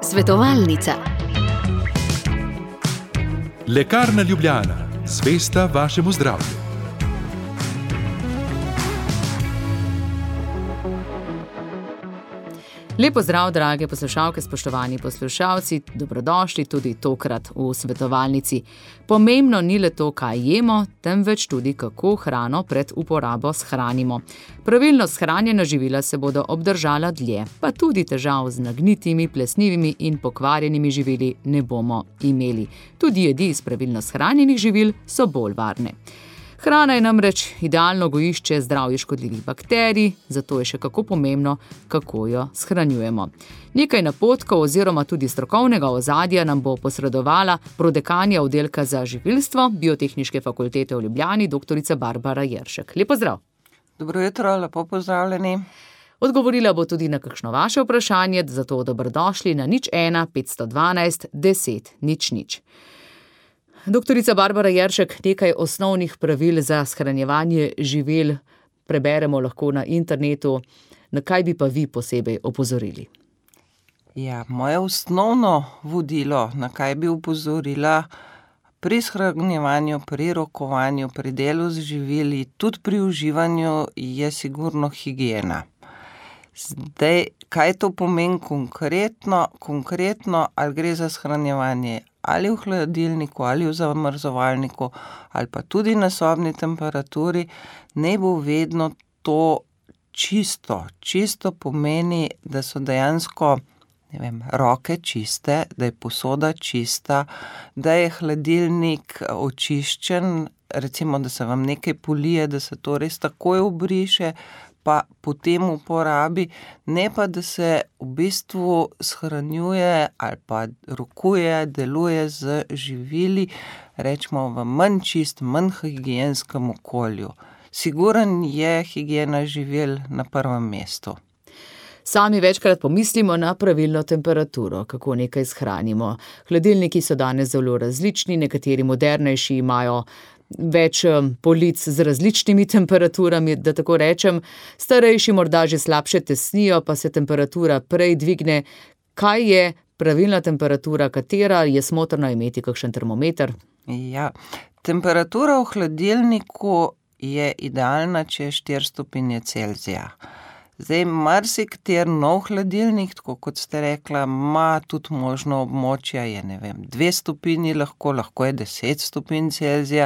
Svetovalnica. Lekarna Ljubljana, zvesta vašemu zdravju. Lep pozdrav, drage poslušalke, spoštovani poslušalci, dobrodošli tudi tokrat v svetovalnici. Pomembno ni le to, kaj jemo, temveč tudi kako hrano pred uporabo shranimo. Pravilno shranjena živila se bodo obdržala dlje, pa tudi težav z nagnitimi, plesnivimi in pokvarjenimi živili ne bomo imeli. Tudi jedi iz pravilno shranjenih živil so bolj varne. Hrana je namreč idealno gojišče zdravju škodljivih bakterij, zato je še kako pomembno, kako jo shranjujemo. Nekaj napotkov oziroma tudi strokovnega ozadja nam bo posredovala prodekanja oddelka za živilstvo Biotehniške fakultete v Ljubljani, doktorica Barbara Jeršek. Lep pozdrav. Dobro jutro, lepo pozdravljeni. Odgovorila bo tudi na kakšno vaše vprašanje, zato dobrodošli na 01 512 10 00. Doktorica Barbara Jeršek, nekaj osnovnih pravil za shranjevanje živil preberemo lahko na internetu. Na kaj bi pa vi posebej opozorili? Ja, moje osnovno vodilo, na kaj bi opozorila pri shranjevanju, pri rokovanju, pri delu z živili, tudi pri uživanju, je sigurno higiena. Zdaj, kaj to pomeni konkretno, ali gre za shranjevanje ali v hladilniku, ali v zamrzovalniku, ali pa tudi na sobni temperaturi, ne bo vedno to čisto. Čisto pomeni, da so dejansko, roke čiste, da je posoda čista, da je hladilnik očiščen, recimo, da se vam nekaj polije, da se to res takoj obriše, pa potem uporabi, ne pa, da se v bistvu shranjuje ali pa rokuje, deluje z živili, rečemo v manj čist, manj higienskem okolju. Siguren je higiena živil na prvem mestu. Sami večkrat pomislimo na pravilno temperaturo, kako nekaj shranimo. Hladilniki so danes zelo različni, nekateri modernejši imajo več polic z različnimi temperaturami, da tako rečem. Starejši morda že slabše tesnijo, pa se temperatura prej dvigne. Kaj je pravilna temperatura, katera je smotrno imeti kakšen termometer? Ja, temperatura v hladilniku je idealna, če je 4 stopinje Celzija. Zdaj, marsikateri nov hladilnik, tako kot ste rekla, ima tudi možno območja, je 2 stopinji, lahko je 10 stopinj Celzija.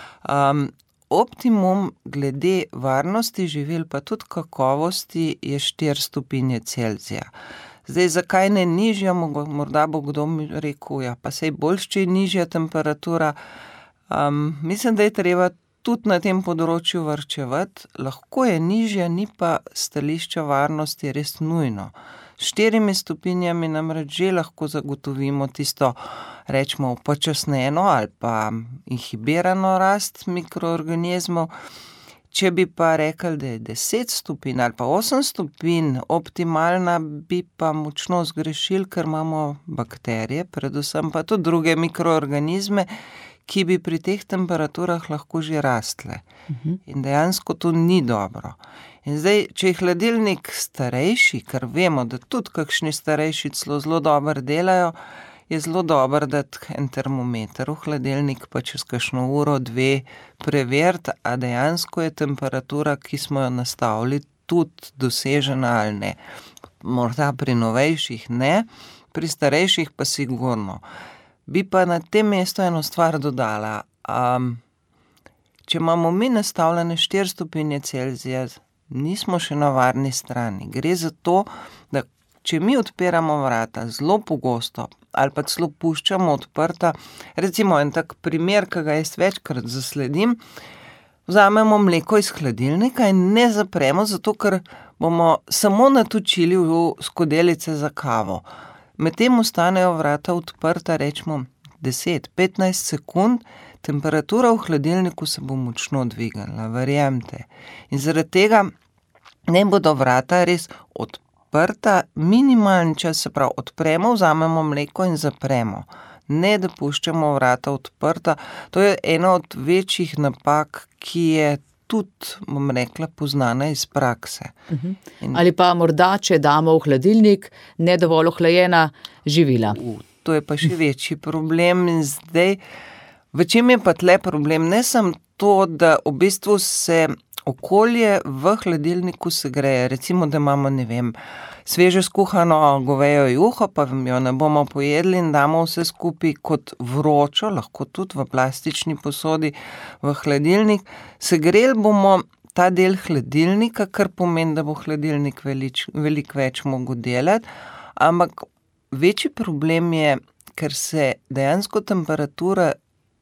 Optimum glede varnosti živil, pa tudi kakovosti, je 4 stopinje Celzija. Zdaj, zakaj ne nižja, morda bo kdo rekel, ja, pa sej boljš, če je nižja temperatura. Mislim, da je treba tudi na tem področju varčevati, lahko je nižja, ni pa stališča varnosti res nujno. S 4 stopinjami namreč že lahko zagotovimo tisto, rečemo, upočasnjeno ali pa inhibirano rast mikroorganizmov. Če bi pa rekli, da je 10 stopinj ali pa 8 stopinj optimalna, bi pa močno zgrešili, ker imamo bakterije, predvsem pa tudi druge mikroorganizme, ki bi pri teh temperaturah lahko že rastle. In dejansko to ni dobro. In zdaj, če je hladilnik starejši, ker vemo, da tudi kakšni starejši zelo dobro delajo, je zelo dobro dati en termometer v hladilnik, pa čez kakšno uro, 2 preveriti, a dejansko je temperatura, ki smo jo nastavili, tudi dosežena ali ne. Morda pri novejših ne, pri starejših pa sigurno. Bi pa na tem mestu eno stvar dodala. Če imamo mi nastavljene 4 stopinje Celzija, nismo še na varni strani. Gre za to, da če mi odpiramo vrata zelo pogosto ali pa celo puščamo odprta, recimo en tak primer, ki ga jaz večkrat zasledim, vzamemo mleko iz hladilnika in ne zapremo, zato ker bomo samo natočili v skodelice za kavo. Medtem ostanejo vrata odprta, rečemo 10-15 sekund, temperatura v hladilniku se bo močno dvignila, verjemite. In zaradi tega ne bodo vrata res odprta, minimalen čas, se pravi, odpremo, vzamemo mleko in zapremo. Ne dopuščamo vrata odprta. To je ena od večjih napak, ki je tudi, bom rekla, poznana iz prakse. Ali pa morda, če damo v hladilnik ne dovolj ohlajena živila. To je pa še večji problem in zdaj, v čem je pa tle problem? Ne samo to, da v bistvu se okolje v hladilniku segreje, recimo, da imamo, ne vem, sveže skuhano govejo juho, pa jo ne bomo pojedli in damo vse skupaj kot vročo, lahko tudi v plastični posodi v hladilnik. Segreli bomo ta del hladilnika, kar pomeni, da bo hladilnik veliko več mogel delati, ampak večji problem je, ker se dejansko temperatura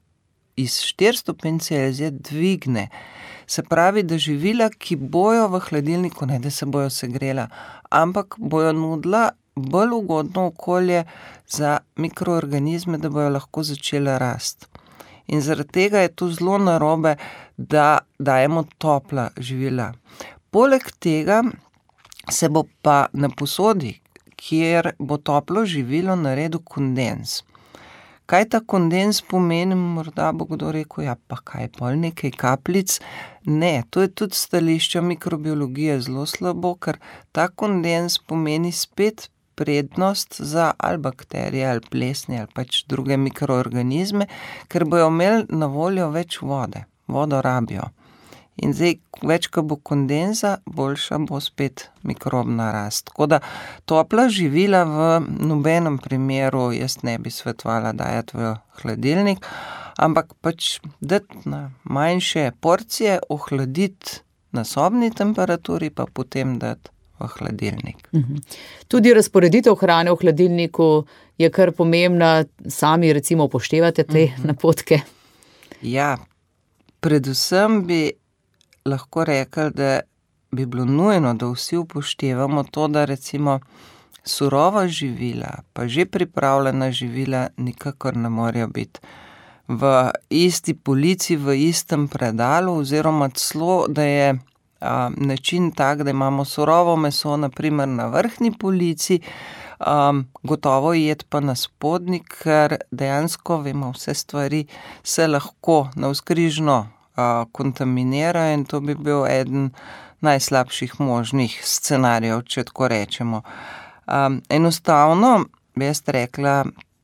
iz 4 stopinj Celzija dvigne. Se pravi, da živila, ki bojo v hladilniku, ne da se bojo segrela, ampak bojo nudila bolj ugodno okolje za mikroorganizme, da bojo lahko začele rasti. In zaradi tega je to zelo narobe, da dajemo topla živila. Poleg tega se bo pa na posodi, kjer bo toplo živilo, naredil kondens. Kaj ta kondens pomeni, morda bo kdo rekel, ja pa kaj, pol nekaj kapljic? Ne, to je tudi stališče mikrobiologije zelo slabo, ker ta kondens pomeni spet prednost za ali bakterije, ali plesni, ali pač druge mikroorganizme, ker bojo imeli na voljo več vode, vodo rabijo. In zdaj, več, ko bo kondenza, boljša bo spet mikrobna rast. Tako da topla živila v nobenem primeru jaz ne bi svetovala dajati v hladilnik, ampak pač dati na manjše porcije, ohladiti na sobni temperaturi, pa potem dati v hladilnik. Tudi razporeditev hrane v hladilniku je kar pomembna, sami recimo upoštevate te napotke? Ja, predvsem bi lahko rekli, da bi bilo nujno, da vsi upoštevamo to, da recimo surova živila, pa že pripravljena živila nikakor ne morejo biti v isti polici, v istem predalu, oziroma celo, da je način tak, da imamo surovo meso na primer na vrhnji polici, gotovo jed pa na spodnji, ker dejansko vemo, vse stvari se lahko navzkrižno kontaminira in to bi bil eden najslabših možnih scenarijev, če tako rečemo. Enostavno, bi jaz rekla,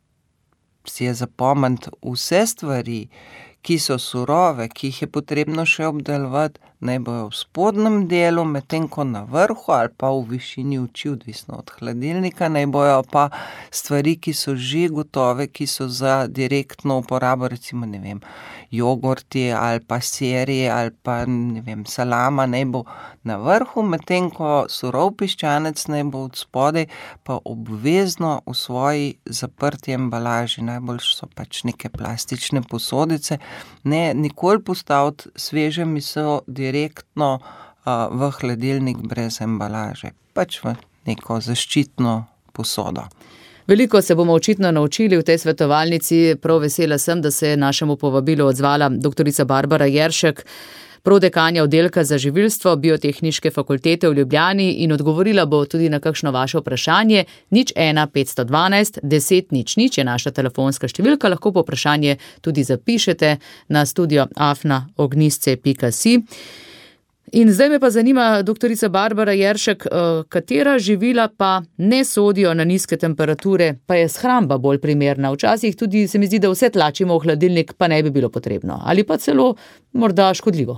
si je zapomniti vse stvari, ki so surove, ki jih je potrebno še obdelovati, naj bojo v spodnjem delu, medtem ko na vrhu ali pa v višini oči, odvisno od hladilnika, naj bojo pa stvari, ki so že gotove, ki so za direktno uporabo, recimo, ne vem, jogurti ali pa siri ali pa, ne vem, salama naj bo na vrhu, medtem ko surov piščanec naj bo od spodaj, pa obvezno v svoji zaprti embalaži, najbolj so pač neke plastične posodice, ne nikoli postaviti sveže meso direktno v hladilnik brez embalaže, pač v neko zaščitno posodo. Veliko se bomo očitno naučili v tej svetovalnici, prav vesela sem, da se je našemu povabilu odzvala doktorica Barbara Jeršek, prodekanja oddelka za živilstvo Biotehniške fakultete v Ljubljani in odgovorila bo tudi na kakšno vaše vprašanje. 01 512 10 00 je naša telefonska številka, lahko po vprašanje tudi zapišete na studio@ognisce.si. In zdaj me pa zanima, doktorica Barbara Jeršek, katera živila pa ne sodijo na nizke temperature, pa je shramba bolj primerna. Včasih tudi se mi zdi, da vse tlačimo v hladilnik, pa ne bi bilo potrebno. Ali pa celo morda škodljivo.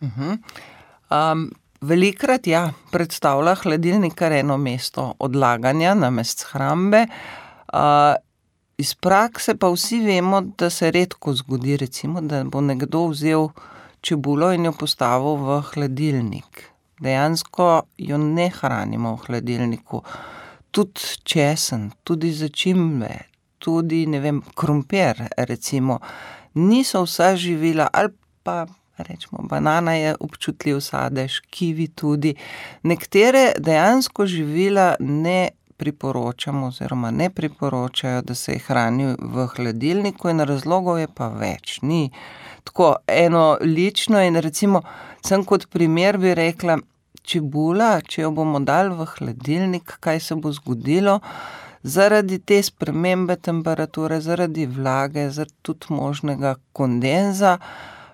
Velikrat predstavlja hladilnik kar eno mesto odlaganja namesto shrambe. Iz prakse pa vsi vemo, da se redko zgodi, recimo, da bo nekdo vzel čebulo in jo postavil v hladilnik. Dejansko jo ne hranimo v hladilniku. Tudi česen, tudi začimbe, tudi, ne vem, krompir, recimo, niso vsa živila, ali pa rečemo, banana je občutljiv sadež, kivi tudi. Nekatere dejansko živila ne priporočamo oziroma ne priporočajo, da se jih hrani v hladilniku, in razlogov je pa več. Ni tako eno lično in recimo, sem kot primer bi rekla, čebula, če jo bomo dali v hladilnik, kaj se bo zgodilo? Zaradi te spremembe temperature, zaradi vlage, zaradi tudi možnega kondenza,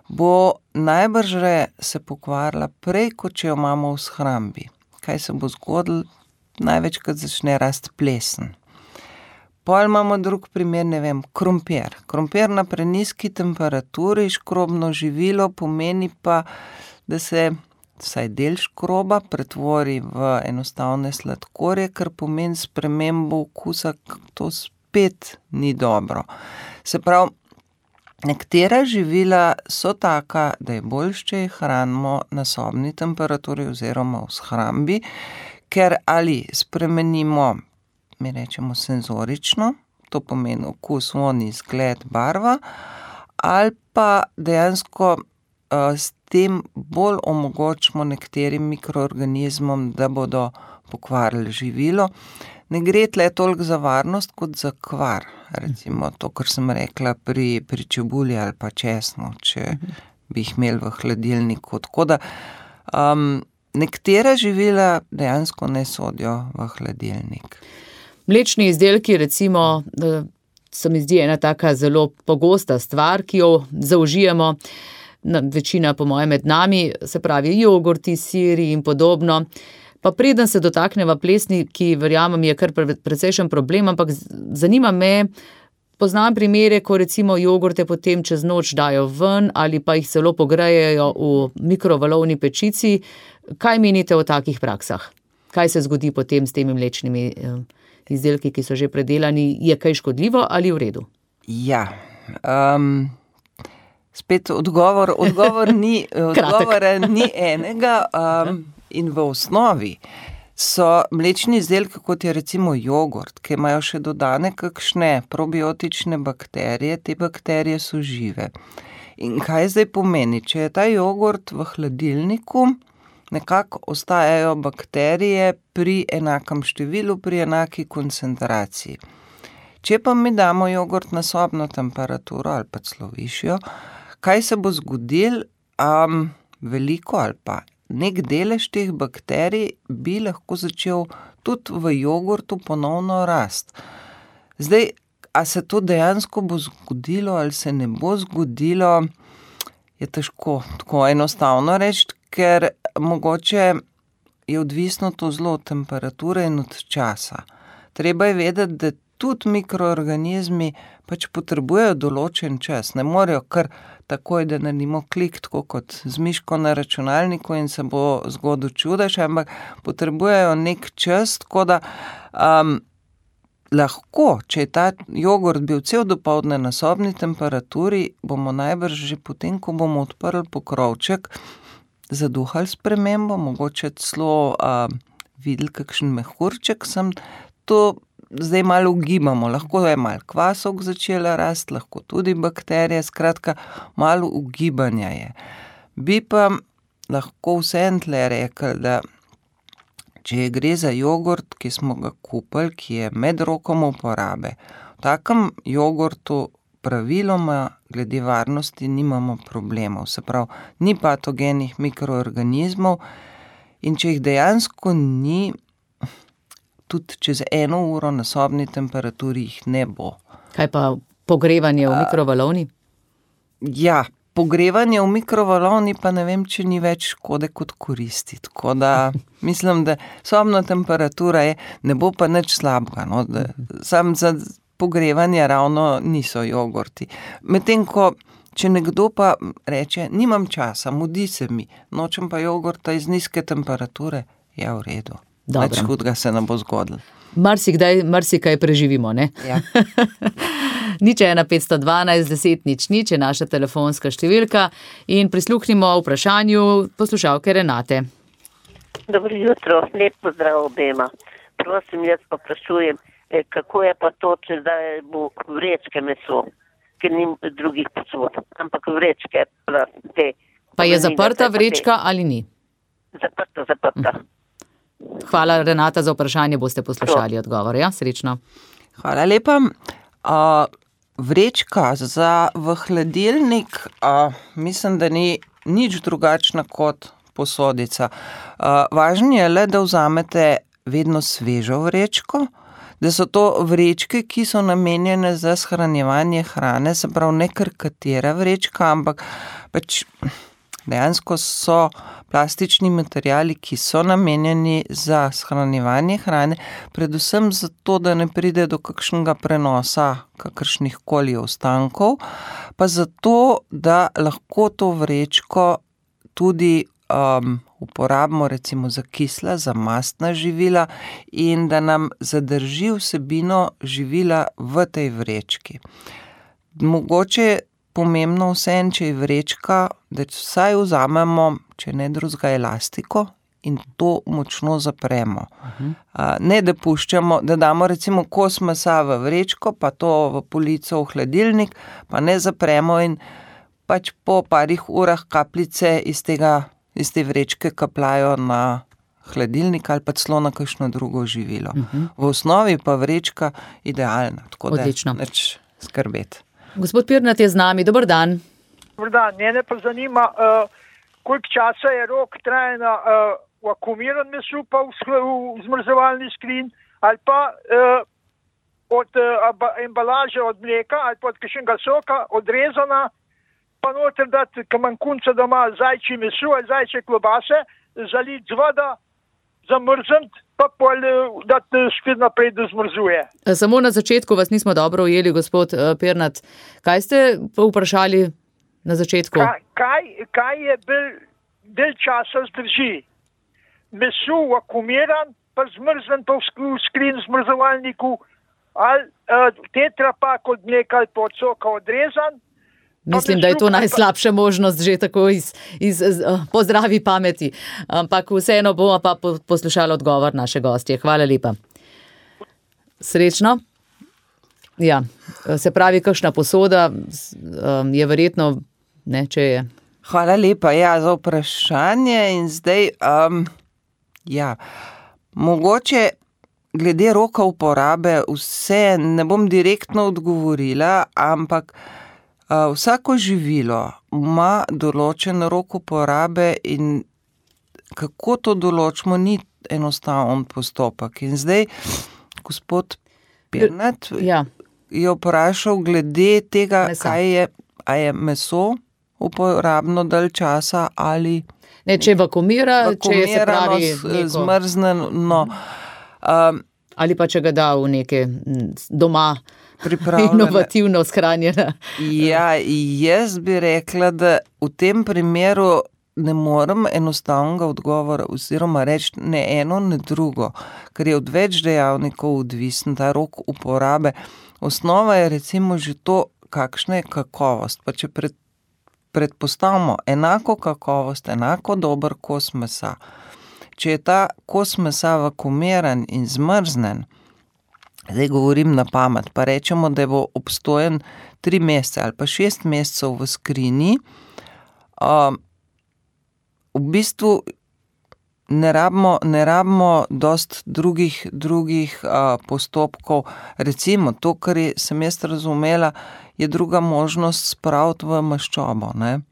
bo najbrž se pokvarila prej, kot če jo imamo v shrambi. Kaj se bo zgodilo? Največkrat začne rasti plesen. Pol imamo drug primer, krompir. Krompir na prenizki temperaturi, škrobno živilo, pomeni pa, da se vsaj del škroba pretvori v enostavne sladkorje, kar pomeni spremembo okusa, to spet ni dobro. Se pravi, nekatera živila so taka, da je boljše, če jih hranimo na sobni temperaturi oziroma v shrambi, ker ali spremenimo, mi rečemo senzorično, to pomeni okus, vonj, izgled, barva, ali pa dejansko s tem bolj omogočimo nekaterim mikroorganizmom, da bodo pokvarili živilo. Ne gre tle toliko za varnost, kot za kvar. Recimo to, kar sem rekla pri čebuli ali pa česnu, če bi jih imeli v hladilniku. Tako da nekatera živila dejansko ne sodijo v hladilnik. Mlečni izdelki, recimo, se mi zdi ena taka zelo pogosta stvar, ki jo zaužijemo, večina po mojem med nami, se pravi jogurti, siri in podobno. Pa preden se dotakneva plesni, ki verjamem je kar precejšen problem, ampak zanima me, poznam primere, ko recimo jogurte potem čez noč dajo ven ali pa jih celo pogrejejo v mikrovalovni pečici. Kaj menite o takih praksah? Kaj se zgodi potem s temi mlečnimi izdelki, ki so že predelani? Je kaj škodljivo ali v redu? Ja, spet odgovora ni enega. In v osnovi so mlečni izdelki, kot je recimo jogurt, ki imajo še dodane kakšne probiotične bakterije, te bakterije so žive. In kaj zdaj pomeni? Če je ta jogurt v hladilniku, nekako ostajajo bakterije pri enakem številu, pri enaki koncentraciji. Če pa mi damo jogurt na sobno temperaturo ali pa celo višjo, kaj se bo zgodilo? Veliko ali pa nek delež teh bakterij bi lahko začel tudi v jogurtu ponovno rasti. Zdaj, a se to dejansko bo zgodilo ali se ne bo zgodilo, je težko tako enostavno reči, ker mogoče je odvisno to zelo od temperature in od časa. Treba je vedeti, da tudi mikroorganizmi pač potrebujejo določen čas, ne morejo kar takoj, da naredimo klik, tako kot z miško na računalniku in se bo zgodil čudež, ampak potrebujejo nek čas, tako da lahko, če je ta jogurt bil cel dopoldne na sobni temperaturi, bomo najbrž že potem, ko bomo odprli pokrovček, zaduhali spremembo, mogoče celo videli kakšen mehurček, to zdaj malo ugibamo, lahko je malo kvasok začela rasti, lahko tudi bakterije, skratka, malo ugibanja je. Bi pa lahko vseeno tle rekli, da če gre za jogurt, ki smo ga kupili, ki je med rokom uporabe, v takem jogurtu praviloma glede varnosti nimamo problemov, se pravi, ni patogenih mikroorganizmov in če jih dejansko ni, tudi čez 1 uro na sobni temperaturi jih ne bo. Kaj pa pogrevanje v mikrovalovni? Ja, pogrevanje v mikrovalovni pa ne vem, če ni več škode kot koristi. Tako da mislim, da sobna temperatura je, ne bo pa nič slabega. No, sam za pogrevanje ravno niso jogurti. Medtem ko, če nekdo pa reče, nimam časa, mudi se mi, nočem pa jogurta iz nizke temperature, je v redu. Več hudega se nam bo zgodilo. Marsikaj preživimo, ne? Ja. 01512 10 00 je naša telefonska številka in prisluhnimo vprašanju poslušalke Renate. Dobro jutro, lep pozdrav obema. Prosim, jaz pa vprašujem, kako je pa to, če zdaj bo vrečke meso, ker ni drugih posod, ampak vrečke. Pa je zaprta vrečka ali ni? Zaprta. Hvala, Renata, za vprašanje, boste poslušali odgovor. Ja, srečno. Hvala lepa. Vrečka v hladilnik, mislim, da ni nič drugačna kot posodica. Važno je le, da vzamete vedno svežo vrečko, da so to vrečke, ki so namenjene za shranjevanje hrane, se pravi ne kar katera vrečka, ampak pač dejansko so plastični materiali, ki so namenjeni za shranjevanje hrane, predvsem zato, da ne pride do kakšnega prenosa kakršnih koli ostankov, pa zato, da lahko to vrečko tudi uporabimo recimo za kisla, za mastna živila in da nam zadrži vsebino živila v tej vrečki. Mogoče pomembno vseeno, če je vrečka, da vsaj vzamemo, če ne drugega, elastiko in to močno zapremo. Ne da puščamo, da damo recimo kos mesa v vrečko, pa to v polico v hladilnik, pa ne zapremo in pač po parih urah kapljice iz te vrečke kapljajo na hladilnik ali pa celo na kakšno drugo živilo. V osnovi pa vrečka idealna, tako Odlično. Da neč skrbeti. Gospod Pirnat je z nami, dober dan. Dobar dan, mene pa zanima, koliko časa je rok trajanja vakuumiran meso pa v zmrzovalni skrin ali pa od embalaže od mleka ali pa od kakšnega soka odrezana, pa noter dati kamankunca doma zajčje meso ali zajčje klobase, zaliti z voda, zamrzniti, pa pol dati spet naprej, da zmrzuje. Samo na začetku vas nismo dobro ujeli, gospod Pirnat. Kaj ste vprašali na začetku? Kaj je del časa zdrži? Meso vakuumiran, pa zmrzen pa v skrin zmrzovalniku, ali tetrapak od mleka ali pa od soka odrezan. Mislim, da je to najslabša možnost že tako po zdravi pameti. Ampak vseeno bomo pa poslušali odgovor naše gostje. Hvala lepa. Srečno. Ja, se pravi, kakšna posoda je verjetno, ne, če je. Hvala lepa, ja, za vprašanje in zdaj, mogoče glede roka uporabe vse ne bom direktno odgovorila, ampak vsako živilo ima določen rok uporabe in kako to določimo, ni enostaven postopek. In zdaj gospod Pirnat je vprašal glede tega, a je meso uporabno dalj časa ali ne, če vakuumira, če je se pravi zmrzneno. Ali pa če ga da v neke doma inovativno shranjena. Ja, jaz bi rekla, da v tem primeru ne morem enostavnega odgovora oziroma reči ne eno, ne drugo, ker je od več dejavnikov odvisen ta rok uporabe. Osnova je recimo že to, kakšna je kakovost. Pa če predpostavimo enako kakovost, enako dober kos mesa. Če je ta kos mesa vakuumiran in zmrznen, zdaj govorim na pamet, pa rečemo, da bo obstojen 3 mesece ali pa 6 mesecev v skrini, v bistvu ne rabimo dost drugih postopkov. Recimo to, kar sem jaz razumela, je druga možnost spraviti v maščobo.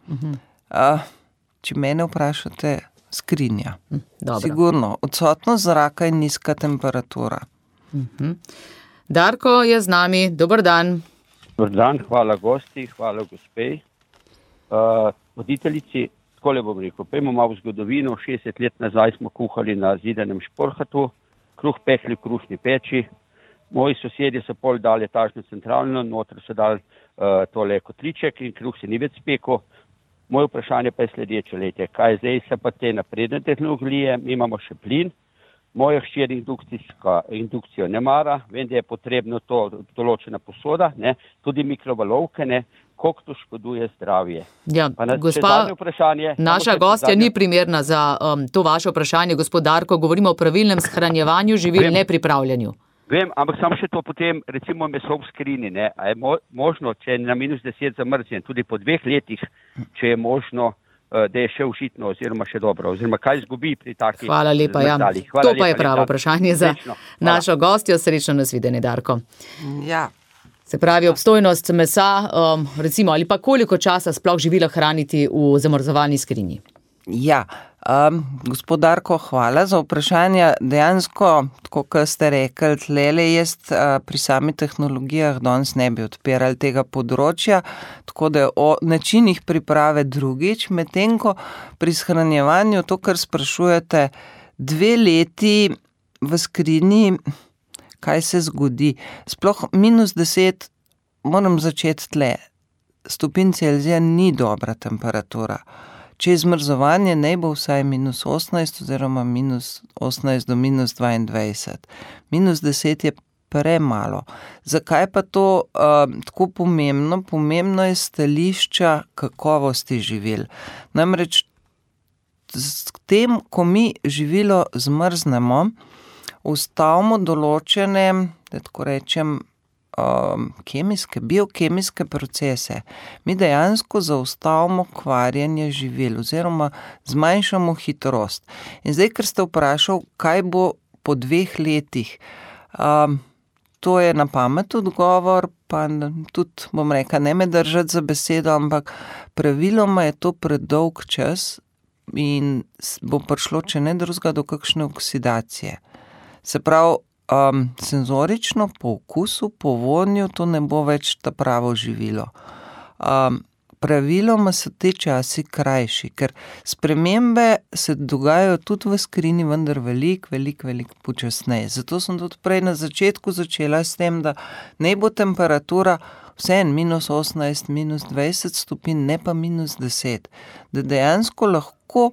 Če mene vprašate, skrinja. Dobro. Sigurno, odsotnost zraka in nizka temperatura. Darko je z nami, dober dan. Dober dan, hvala gosti, hvala gospe. Voditeljici, takole bom rekel, pojmo malo v zgodovino, 60 let nazaj smo kuhali na Zidanem Šporhatu, kruh pekli v krušni peči, moji sosedje so pol dali etažno centralno, noter so dali tole kotliček in kruh se ni več spekel. Moje vprašanje pa je sledeče, lejte, kaj zdaj se pa te napredne tehnologije, mi imamo še plin, moja hčer indukcijo ne mara, vem, da je potrebno to določena posoda, ne, tudi mikrovalovke, ne, koliko to škoduje zdravje. Ja, gospa, naša gostja ni primerna za to vaše vprašanje, gospod Darko, govorimo o pravilnem shranjevanju živil, ne pripravljanju. Vem, ampak samo še to potem, recimo meso v skrini, ne, a je možno, če je na -10 zamrznjen, tudi po 2 letih, če je možno, da je še užitno oziroma še dobro, oziroma kaj izgubi pri takih. Hvala lepa, ja. To pa je pravo vprašanje za našo gostjo. Srečno nasvidenje, Darko. Ja. Se pravi, obstojnost mesa, recimo, ali pa koliko časa sploh živila hraniti v zamrzovalni skrinji? Ja, Gospod Darko, hvala za vprašanje. Dejansko, tako kot ste rekli, tlele jaz pri samih tehnologijah danes ne bi odpirali tega področja, tako da o načinih priprave drugič, medtem ko pri shranjevanju to, kar sprašujete, 2 leti v skrini, kaj se zgodi. Sploh -10, moram začeti tle. Stopinj Celzija ni dobra temperatura. Če je zmrzovanje, naj bo vsaj -18 oziroma -18 do -22. -10 je premalo. Zakaj pa to tako pomembno? Pomembno je stališča kakovosti živil. Namreč s tem, ko mi živilo zmrznemo, ustavimo določene, da tako rečem, biokemijske procese. Mi dejansko zaustavimo kvarjenje živil oziroma zmanjšamo hitrost. In zdaj, ker ste vprašal, kaj bo po 2 letih, to je na pamet odgovor, pa tudi, bom rekla, ne me držati za besedo, ampak praviloma je to predolg čas in bo prišlo, če ne drugega, do kakšne oksidacije. Se pravi, senzorično, po okusu, po vonju, to ne bo več ta pravo živilo. Praviloma so te časi krajši, ker spremembe se dogajajo tudi v skrini, vendar veliko počasneje. Zato sem tudi prej na začetku začela s tem, da naj bo temperatura vseeno -18, -20 stopinj, ne pa -10. Da dejansko lahko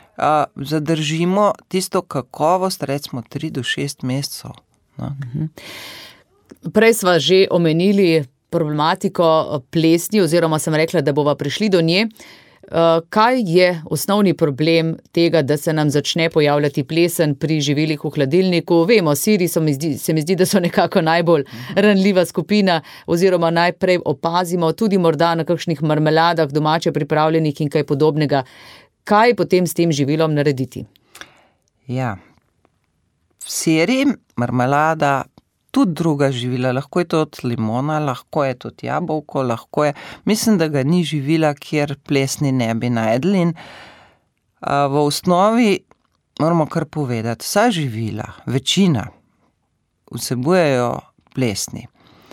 zadržimo tisto kakovost, recimo 3 do 6 mesecev. No. Prej sva že omenili problematiko plesni, oziroma sem rekla, da bova prišli do nje. Kaj je osnovni problem tega, da se nam začne pojavljati plesen pri živilih v hladilniku? Vemo, siri se mi zdi, da so nekako najbolj ranljiva skupina, oziroma najprej opazimo tudi morda na kakšnih marmeladah domače pripravljenih in kaj podobnega. Kaj potem s tem živilom narediti? Ja, siri, marmelada, tudi druga živila, lahko je tudi limona, lahko je tudi jabolko, lahko je, mislim, da ga ni živila, kjer plesni ne bi najdli. In v osnovi moramo kar povedati, vsa živila, večina, vsebujejo plesni.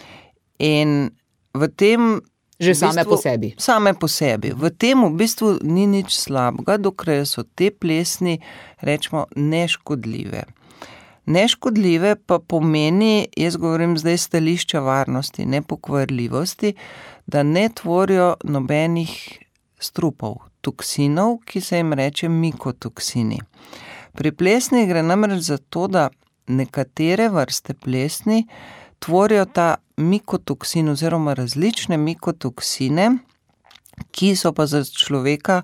In v tem že same po sebi. Same po sebi. V tem v bistvu ni nič slabega, dokler so te plesni, rečemo, neškodljive. Neškodljive pa pomeni, jaz govorim zdaj stališča varnosti, nepokvarljivosti, da ne tvorijo nobenih strupov, toksinov, ki se jim reče mikotoksini. Pri plesni gre namreč za to, da nekatere vrste plesni tvorijo ta mikotoksin oziroma različne mikotoksine, ki so pa za človeka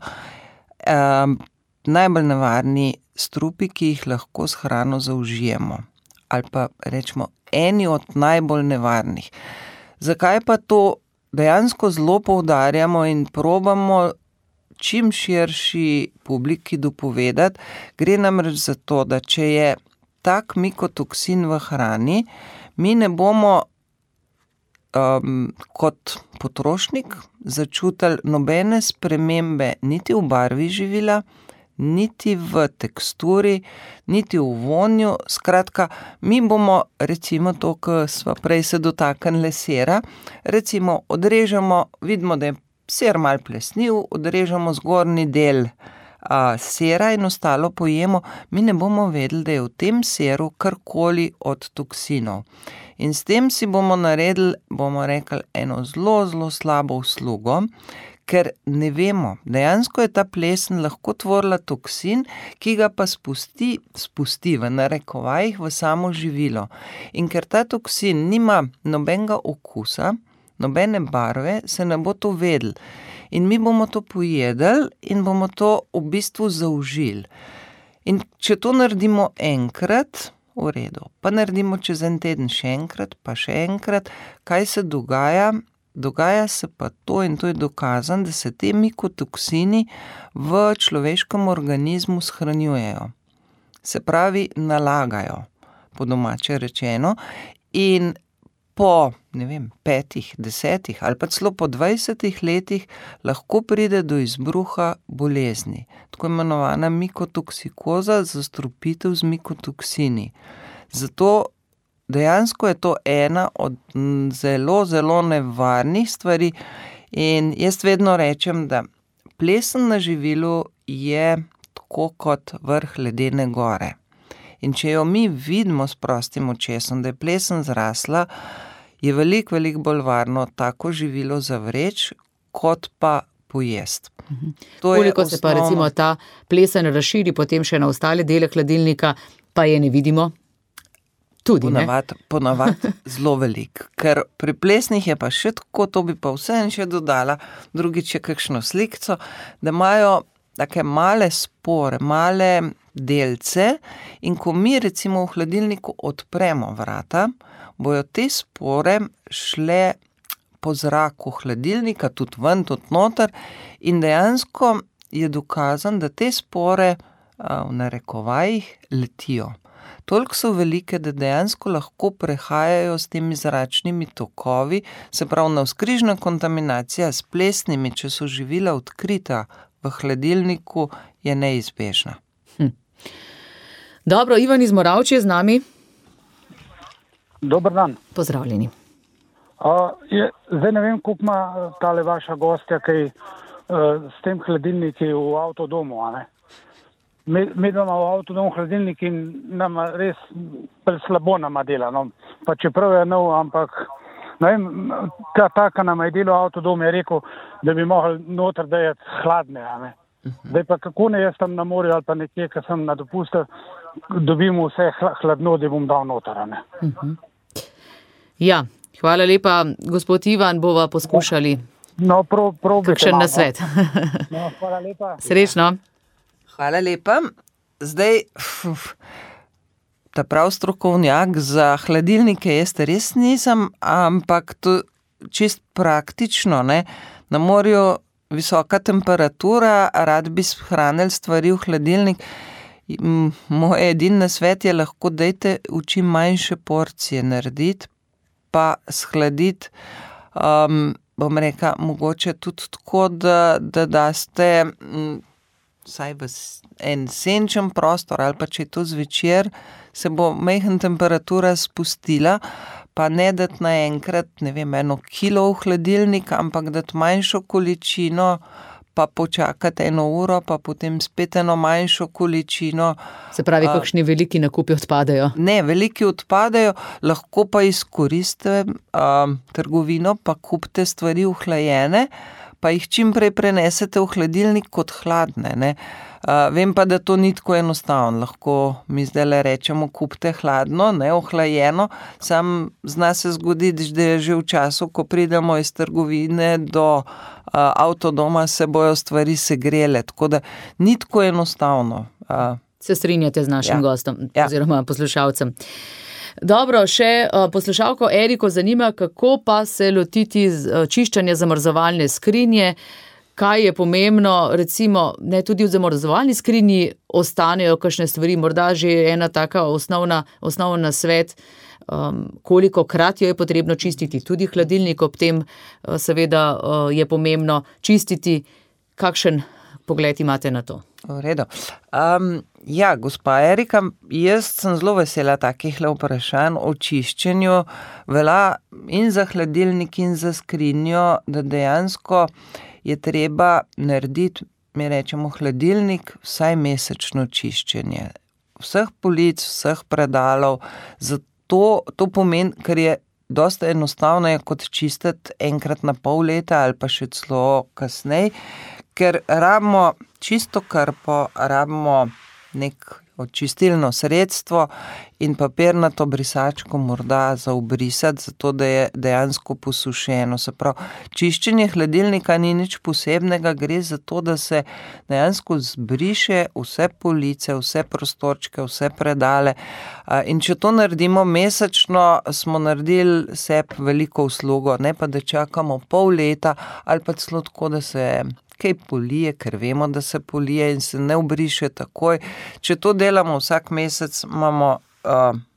najbolj nevarni strupi, ki jih lahko s hrano zaužijemo. Ali pa rečemo, eni od najbolj nevarnih. Zakaj pa to dejansko zelo poudarjamo in probamo čim širši publiki dopovedati? Gre namreč za to, da če je tak mikotoksin v hrani, mi ne bomo kot potrošnik začutili nobene spremembe niti v barvi živila, niti v teksturi, niti v vonju. Skratka, mi bomo, recimo to, ko sva prej se dotaknili sira, recimo odrežemo, vidimo, da je sir malo plesniv, odrežemo zgornji del sira in ostalo pojemo, mi ne bomo vedeli, da je v tem siru karkoli od toksinov. In s tem si bomo naredili, bomo rekli, eno zelo slabo uslugo, ker ne vemo, dejansko je ta plesen lahko tvorila toksin, ki ga pa spusti v narekovajih v samo živilo. In ker ta toksin nima nobenega okusa, nobene barve, se ne bo to vedel. In mi bomo to pojedli in bomo to v bistvu zaužili. In če to naredimo enkrat, v redu, pa naredimo čez en teden še enkrat, pa še enkrat, kaj se dogaja? Dogaja se pa to, in to je dokazano, da se te mikotoksini v človeškem organizmu shranjujejo. Se pravi, nalagajo, po domače rečeno, in po, 5, 10 ali pa celo po 20 letih lahko pride do izbruha bolezni, tako imenovana mikotoksikoza, zastrupitev z mikotoksini. Zato dejansko je to ena od zelo, zelo nevarnih stvari in jaz vedno rečem, da plesen na živilu je tako kot vrh ledene gore. In če jo mi vidimo s prostim očesom, da je plesen zrasla, je veliko bolj varno tako živilo zavreči, kot pa pojesti. Koliko se pa recimo ta plesen razširi potem še na ostale dele hladilnika, pa je ne vidimo? Tudi, Ponavadi zelo veliko, ker pri plesnih je pa še tako, to bi pa vseeno še dodala, drugič je kakšno slikco, da imajo take male spore, male delce in ko mi recimo v hladilniku odpremo vrata, bojo te spore šle po zraku hladilnika, tudi ven, tudi noter in dejansko je dokazano, da te spore v narekovajih letijo. Toliko so velike, da dejansko lahko prehajajo s temi zračnimi tokovi, se pravi navzkrižna kontaminacija s plesnimi, če so živila odkrita v hladilniku, je neizbežna. Dobro, Ivan iz Moravče je z nami. Dober dan. Pozdravljeni. Zdaj ne vem, koliko ima tale vaša gostja, kaj s tem hladilniki v avtodomu, a ne? Mi imamo v avtodomu hladilnik in nama res slabo nama dela, no. Pa čeprav je nov, ampak ne vem, ta, ka nama je delal avtodom, je rekel, da bi mogli noter dajati hladne, a ne. Zdaj pa kako ne jaz tam na morju ali pa nekje, ko sem na dopustu, dobim vse hladno, da bom dal noter, a ne. Ja, hvala lepa, gospod Ivan, bova poskušali. No, probite. Kakšen nasvet. No, hvala lepa. Srečno. Hvala lepa. Zdaj, ta prav strokovnjak za hladilnike jaz res nisem, ampak to čist praktično, ne, na morju visoka temperatura, rad bi shranili stvari v hladilnik. Moj edini nasvet je lahko dajte v čim manjše porcije narediti, pa shladiti, bom rekla, mogoče tudi tako, da daste vsaj v en senčen prostor ali pa če je to zvečer, se bo majhna temperatura spustila, pa ne dati naenkrat, 1 kilo v hladilnik, ampak dati manjšo količino, pa počakati 1 uro, pa potem spet eno manjšo količino. Se pravi, kakšni veliki nakupi odpadajo? Ne, veliki odpadajo, lahko pa izkoristite trgovino, pa kupite stvari ohlajene, pa jih čim prej prenesete v hladilnik kot hladne, ne. Vem pa, da to ni tako enostavno, lahko mi zdaj rečemo, kupite hladno, ne, ohlajeno, sam zna se zgoditi, da je že v času, ko pridemo iz trgovine do avtodoma, se bojo stvari segrele, tako da ni tako enostavno. Se strinjate z našim gostom, oziroma poslušalcem. Dobro, še poslušalko Eriko zanima, kako pa se lotiti čiščenja zamrzovalne skrinje, kaj je pomembno, recimo, ne tudi v zamrzovalni skrinji ostanejo kakšne stvari, morda že ena taka osnovna svet, koliko krat jo je potrebno čistiti, tudi hladilnik ob tem, seveda je pomembno čistiti, kakšen pogled imate na to? V redu. Ja, gospa Erika, jaz sem zelo vesela takih vprašanj o čiščenju, velja in za hladilnik in za skrinjo, da dejansko je treba narediti, mi rečemo hladilnik, vsaj mesečno čiščenje. Vseh polic, vseh predalov, zato to pomeni, ker je dosta enostavno je kot čistiti enkrat na pol leta ali pa še celo kasneje, ker rabimo čisto krpo, rabimo nek očistilno sredstvo in papirnato brisačko morda za obrisati, zato da je dejansko posušeno. Se pravi, čiščenje hladilnika ni nič posebnega, gre za to, da se dejansko zbriše vse police, vse prostorčke, vse predale. In če to naredimo mesečno, smo naredili sebi veliko uslugo, ne pa da čakamo pol leta ali pa celo tako, da se kaj polije, ker vemo, da se polije in se ne obriše takoj. Če to delamo vsak mesec, imamo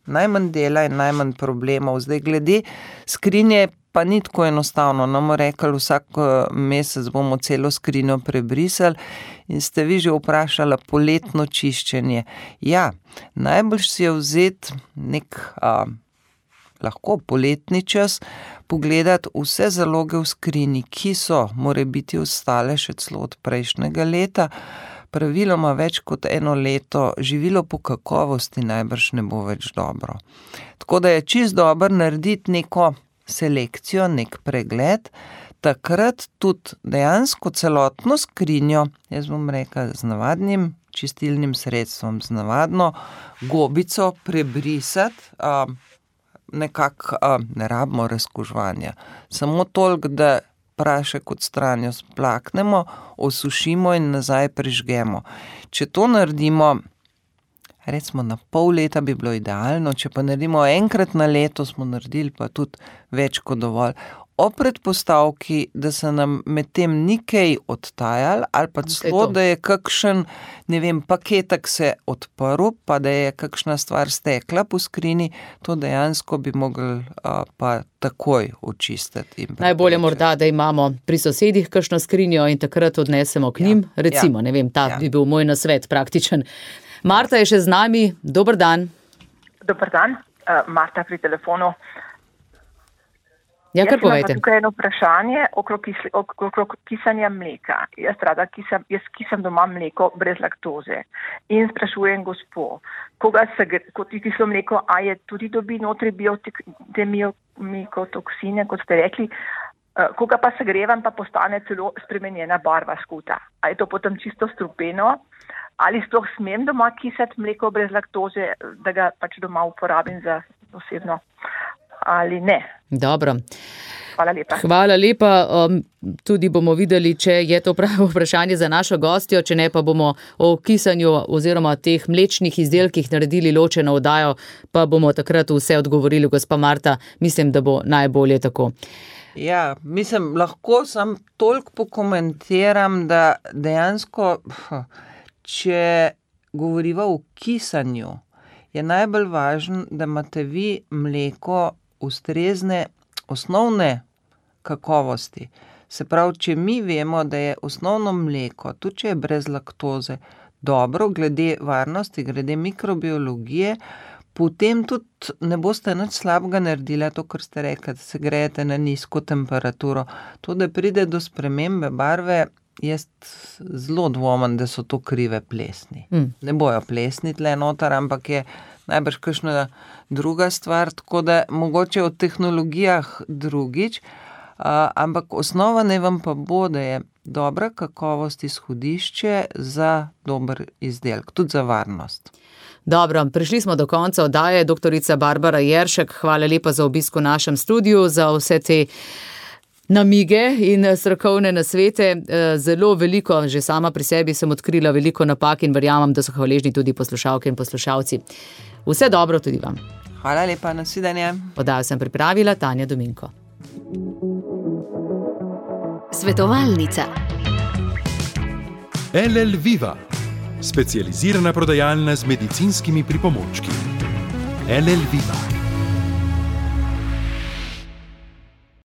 najmanj dela in najmanj problemov. Zdaj, glede skrinje pa ni tako enostavno. Nam rekli, vsak mesec bomo celo skrinjo prebrisali in ste vi že vprašali poletno čiščenje. Ja, najbolj si je vzeti nek lahko poletni čas, pogledati vse zaloge v skrinji, ki so morebiti ostale še celo od prejšnjega leta. Praviloma več kot 1 leto živilo po kakovosti najbrž ne bo več dobro. Tako da je čist dobro narediti neko selekcijo, nek pregled, takrat tudi dejansko celotno skrinjo, jaz bom rekla, z navadnim čistilnim sredstvom, z navadno gobico prebrisati, nekako ne rabimo razkuževanja. Samo toliko, da prašek odstranijo, splaknemo, osušimo in nazaj prižgemo. Če to naredimo, recimo na pol leta bi bilo idealno, če pa naredimo enkrat na leto, smo naredili pa tudi več kot dovolj. O predpostavki, da se nam med tem ni kaj odtajalo, ali pa celo, da je kakšen, ne vem, paketek se odprl, pa da je kakšna stvar stekla po skrini, to dejansko bi mogli pa takoj očistiti. Najbolje morda, da imamo pri sosedih kakšno skrinjo in takrat odnesemo k njim, recimo, ne vem, bi bil moj nasvet praktičen. Marta je še z nami, dober dan. Dober dan, Marta pri telefonu. Ja, kar povejte. Jaz imam tukaj eno vprašanje okrog kisanja mleka. Jaz kisam doma mleko brez laktoze in sprašujem gospo, ko ti kislo mleko, a je tudi dobi notri mikotoksine, kot ste rekli, ko ga pa segrevam, pa postane celo spremenjena barva skuta. A je to potem čisto strupeno? Ali sploh smem doma kisati mleko brez laktoze, da ga pač doma uporabim za osebno? Ali ne? Dobro. Hvala lepa. Hvala lepa. Tudi bomo videli, če je to pravo vprašanje za našo gostjo, če ne pa bomo o kisanju oziroma teh mlečnih izdelkih naredili ločeno oddajo, pa bomo takrat vse odgovorili, gospa Marta. Mislim, da bo najbolje tako. Ja, mislim, lahko sam toliko pokomentiram, da dejansko, če govoriva o kisanju, je najbolj važno, da imate vi mleko ustrezne osnovne kakovosti. Se pravi, če mi vemo, da je osnovno mleko, tudi če je brez laktoze, dobro glede varnosti, glede mikrobiologije, potem tudi ne boste nič slabega naredili, to, kar ste rekli, da se grejete na nizko temperaturo. To, da pride do spremembe barve, jaz zelo dvomim, da so to krive plesni. Ne bojo plesni tle noter, ampak je najbrž kakšna druga stvar, tako da mogoče o tehnologijah drugič, ampak osnova naj vam pa bo, da je dobra kakovost izhodišče za dober izdelek, tudi za varnost. Dobro, prišli smo do konca oddaje. Doktorica Barbara Jeršek, hvala lepa za obisk v našem studiu, za vse te namige in strokovne nasvete. Zelo veliko, že sama pri sebi sem odkrila veliko napak in verjamem, da so hvaležni tudi poslušalke in poslušalci. Vse dobro tudi vam. Hvala lepa, nasvidenje. Oddajo sem pripravila Tanja Dominko. Svetovalnica. LL Viva, specializirana prodajalna z medicinskimi pripomočki. LL Viva.